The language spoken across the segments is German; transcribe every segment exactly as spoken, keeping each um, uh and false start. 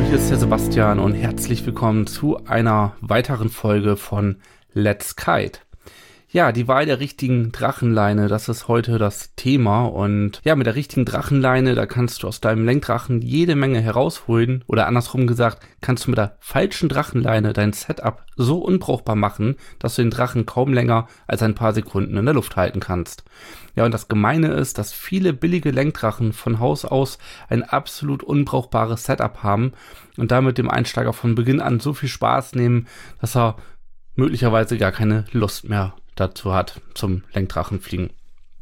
hier ist der Sebastian und herzlich willkommen zu einer weiteren Folge von Let's Kite. Ja, die Wahl der richtigen Drachenleine, das ist heute das Thema. Und ja, mit der richtigen Drachenleine, da kannst du aus deinem Lenkdrachen jede Menge herausholen. Oder andersrum gesagt, kannst du mit der falschen Drachenleine dein Setup so unbrauchbar machen, dass du den Drachen kaum länger als ein paar Sekunden in der Luft halten kannst. Ja, und das Gemeine ist, dass viele billige Lenkdrachen von Haus aus ein absolut unbrauchbares Setup haben und damit dem Einsteiger von Beginn an so viel Spaß nehmen, dass er möglicherweise gar keine Lust mehr dazu hat zum Lenkdrachenfliegen.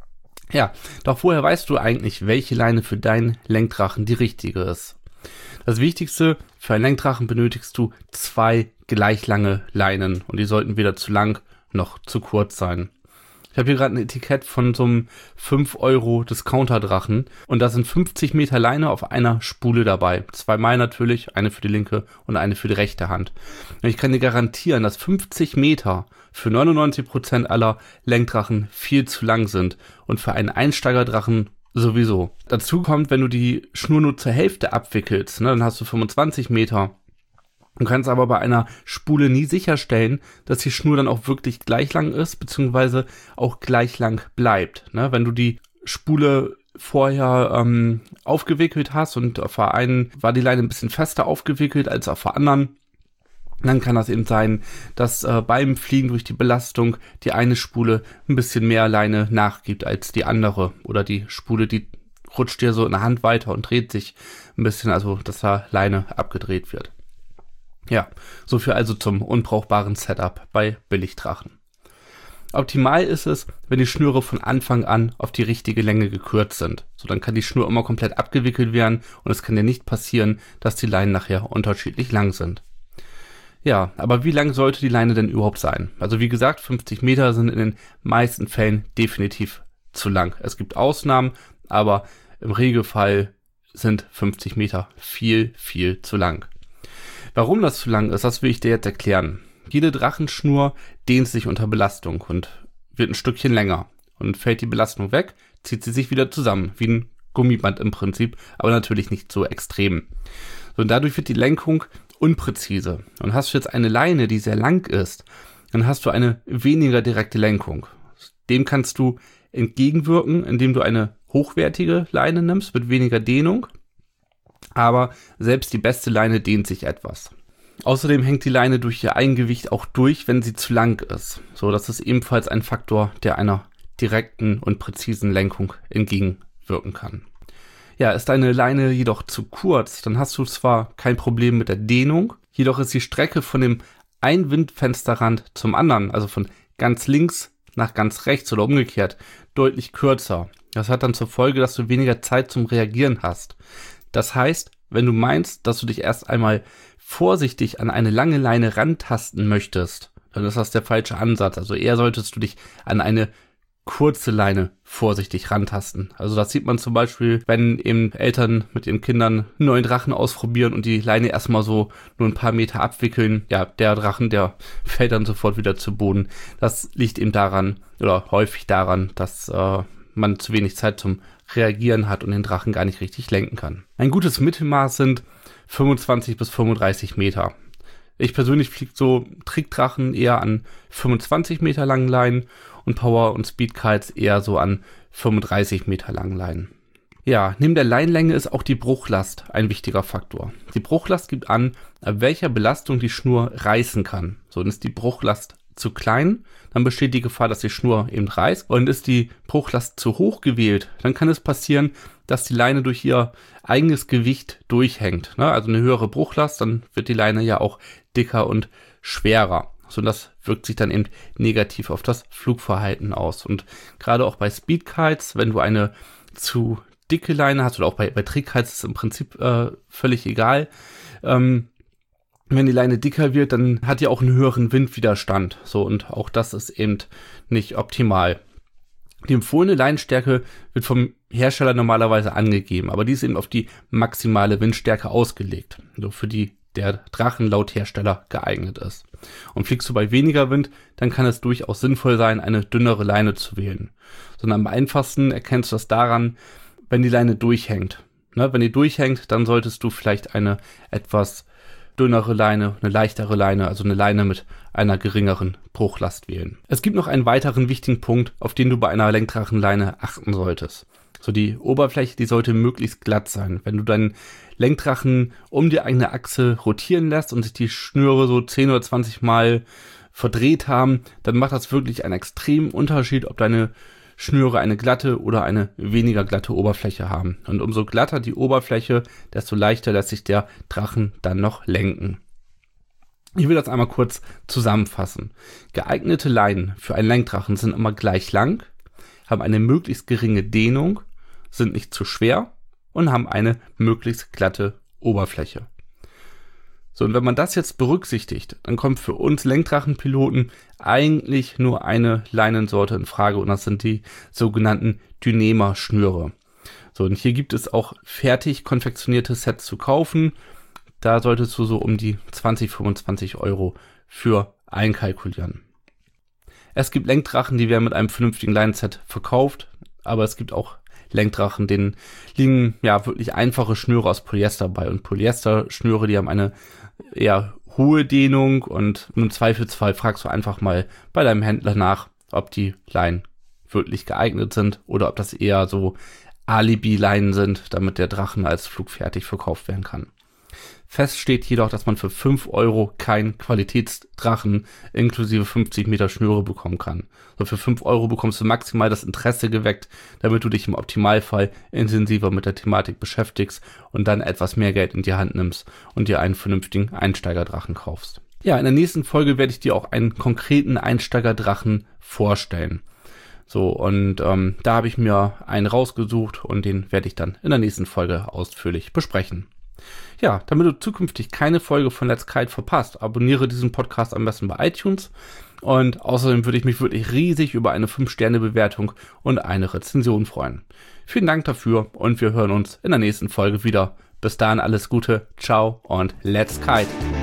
Ja, doch woher weißt du eigentlich, welche Leine für deinen Lenkdrachen die richtige ist? Das Wichtigste, für einen Lenkdrachen benötigst du zwei gleich lange Leinen und die sollten weder zu lang noch zu kurz sein. Ich habe hier gerade ein Etikett von so einem fünf Euro Discounter-Drachen und da sind fünfzig Meter Leine auf einer Spule dabei. Zweimal natürlich, eine für die linke und eine für die rechte Hand. Und ich kann dir garantieren, dass fünfzig Meter für neunundneunzig Prozent aller Lenkdrachen viel zu lang sind und für einen Einsteigerdrachen sowieso. Dazu kommt, wenn du die Schnur nur zur Hälfte abwickelst, ne, dann hast du fünfundzwanzig Meter. Du kannst aber bei einer Spule nie sicherstellen, dass die Schnur dann auch wirklich gleich lang ist, beziehungsweise auch gleich lang bleibt. Ne? Wenn du die Spule vorher ähm, aufgewickelt hast und auf der einen war die Leine ein bisschen fester aufgewickelt als auf der anderen, dann kann das eben sein, dass äh, beim Fliegen durch die Belastung die eine Spule ein bisschen mehr Leine nachgibt als die andere. Oder die Spule, die rutscht dir so in der Hand weiter und dreht sich ein bisschen, also dass da Leine abgedreht wird. Ja, so viel also zum unbrauchbaren Setup bei Billigdrachen. Optimal ist es, wenn die Schnüre von Anfang an auf die richtige Länge gekürzt sind. So, dann kann die Schnur immer komplett abgewickelt werden und es kann dir nicht passieren, dass die Leinen nachher unterschiedlich lang sind. Ja, aber wie lang sollte die Leine denn überhaupt sein? Also wie gesagt, fünfzig Meter sind in den meisten Fällen definitiv zu lang. Es gibt Ausnahmen, aber im Regelfall sind fünfzig Meter viel, viel zu lang. Warum das zu lang ist, das will ich dir jetzt erklären. Jede Drachenschnur dehnt sich unter Belastung und wird ein Stückchen länger. Und fällt die Belastung weg, zieht sie sich wieder zusammen, wie ein Gummiband im Prinzip, aber natürlich nicht so extrem. Und dadurch wird die Lenkung unpräzise. Und hast du jetzt eine Leine, die sehr lang ist, dann hast du eine weniger direkte Lenkung. Dem kannst du entgegenwirken, indem du eine hochwertige Leine nimmst mit weniger Dehnung. Aber selbst die beste Leine dehnt sich etwas. Außerdem hängt die Leine durch ihr Eigengewicht auch durch, wenn sie zu lang ist. So, das ist ebenfalls ein Faktor, der einer direkten und präzisen Lenkung entgegenwirken kann. Ja, ist deine Leine jedoch zu kurz, dann hast du zwar kein Problem mit der Dehnung, jedoch ist die Strecke von dem einen Windfensterrand zum anderen, also von ganz links nach ganz rechts oder umgekehrt, deutlich kürzer. Das hat dann zur Folge, dass du weniger Zeit zum Reagieren hast. Das heißt, wenn du meinst, dass du dich erst einmal vorsichtig an eine lange Leine rantasten möchtest, dann ist das der falsche Ansatz. Also eher solltest du dich an eine kurze Leine vorsichtig rantasten. Also das sieht man zum Beispiel, wenn eben Eltern mit ihren Kindern einen neuen Drachen ausprobieren und die Leine erstmal so nur ein paar Meter abwickeln. Ja, der Drachen, der fällt dann sofort wieder zu Boden. Das liegt eben daran, oder häufig daran, dass äh, man zu wenig Zeit zum Reagieren hat und den Drachen gar nicht richtig lenken kann. Ein gutes Mittelmaß sind fünfundzwanzig bis fünfunddreißig Meter. Ich persönlich fliege so Trickdrachen eher an fünfundzwanzig Meter langen Leinen und Power- und Speedkites eher so an fünfunddreißig Meter langen Leinen. Ja, neben der Leinlänge ist auch die Bruchlast ein wichtiger Faktor. Die Bruchlast gibt an, ab welcher Belastung die Schnur reißen kann. So, dann ist die Bruchlast zu klein, dann besteht die Gefahr, dass die Schnur eben reißt. Und ist die Bruchlast zu hoch gewählt, dann kann es passieren, dass die Leine durch ihr eigenes Gewicht durchhängt. Ne? Also eine höhere Bruchlast, dann wird die Leine ja auch dicker und schwerer. So, das wirkt sich dann eben negativ auf das Flugverhalten aus. Und gerade auch bei Speedkites, wenn du eine zu dicke Leine hast, oder auch bei, bei Trickkites ist es im Prinzip äh, völlig egal, ähm, wenn die Leine dicker wird, dann hat die auch einen höheren Windwiderstand. So, und auch das ist eben nicht optimal. Die empfohlene Leinenstärke wird vom Hersteller normalerweise angegeben, aber die ist eben auf die maximale Windstärke ausgelegt, so für die der Drachen laut Hersteller geeignet ist. Und fliegst du bei weniger Wind, dann kann es durchaus sinnvoll sein, eine dünnere Leine zu wählen. Sondern am einfachsten erkennst du das daran, wenn die Leine durchhängt. Ne, wenn die durchhängt, dann solltest du vielleicht eine etwas dünnere Leine, eine leichtere Leine, also eine Leine mit einer geringeren Bruchlast wählen. Es gibt noch einen weiteren wichtigen Punkt, auf den du bei einer Lenkdrachenleine achten solltest. So, die Oberfläche, die sollte möglichst glatt sein. Wenn du deinen Lenkdrachen um die eigene Achse rotieren lässt und sich die Schnüre so zehn oder zwanzig Mal verdreht haben, dann macht das wirklich einen extremen Unterschied, ob deine Schnüre eine glatte oder eine weniger glatte Oberfläche haben. Und umso glatter die Oberfläche, desto leichter lässt sich der Drachen dann noch lenken. Ich will das einmal kurz zusammenfassen. Geeignete Leinen für einen Lenkdrachen sind immer gleich lang, haben eine möglichst geringe Dehnung, sind nicht zu schwer und haben eine möglichst glatte Oberfläche. So, und wenn man das jetzt berücksichtigt, dann kommt für uns Lenkdrachenpiloten eigentlich nur eine Leinensorte in Frage und das sind die sogenannten Dyneema-Schnüre. So, und hier gibt es auch fertig konfektionierte Sets zu kaufen. Da solltest du so um die zwanzig, fünfundzwanzig Euro für einkalkulieren. Es gibt Lenkdrachen, die werden mit einem vernünftigen Leinenset verkauft, aber es gibt auch Lenkdrachen, denen liegen ja wirklich einfache Schnüre aus Polyester bei. Und Polyester-Schnüre, die haben eine eher hohe Dehnung und im Zweifelsfall fragst du einfach mal bei deinem Händler nach, ob die Leinen wirklich geeignet sind oder ob das eher so Alibi-Leinen sind, damit der Drachen als flugfertig verkauft werden kann. Fest steht jedoch, dass man für fünf Euro keinen Qualitätsdrachen inklusive fünfzig Meter Schnüre bekommen kann. So, für fünf Euro bekommst du maximal das Interesse geweckt, damit du dich im Optimalfall intensiver mit der Thematik beschäftigst und dann etwas mehr Geld in die Hand nimmst und dir einen vernünftigen Einsteigerdrachen kaufst. Ja, in der nächsten Folge werde ich dir auch einen konkreten Einsteigerdrachen vorstellen. So, und ähm, da habe ich mir einen rausgesucht und den werde ich dann in der nächsten Folge ausführlich besprechen. Ja, damit du zukünftig keine Folge von Let's Kite verpasst, abonniere diesen Podcast am besten bei iTunes und außerdem würde ich mich wirklich riesig über eine fünf Sterne Bewertung und eine Rezension freuen. Vielen Dank dafür und wir hören uns in der nächsten Folge wieder. Bis dahin alles Gute, ciao und Let's Kite!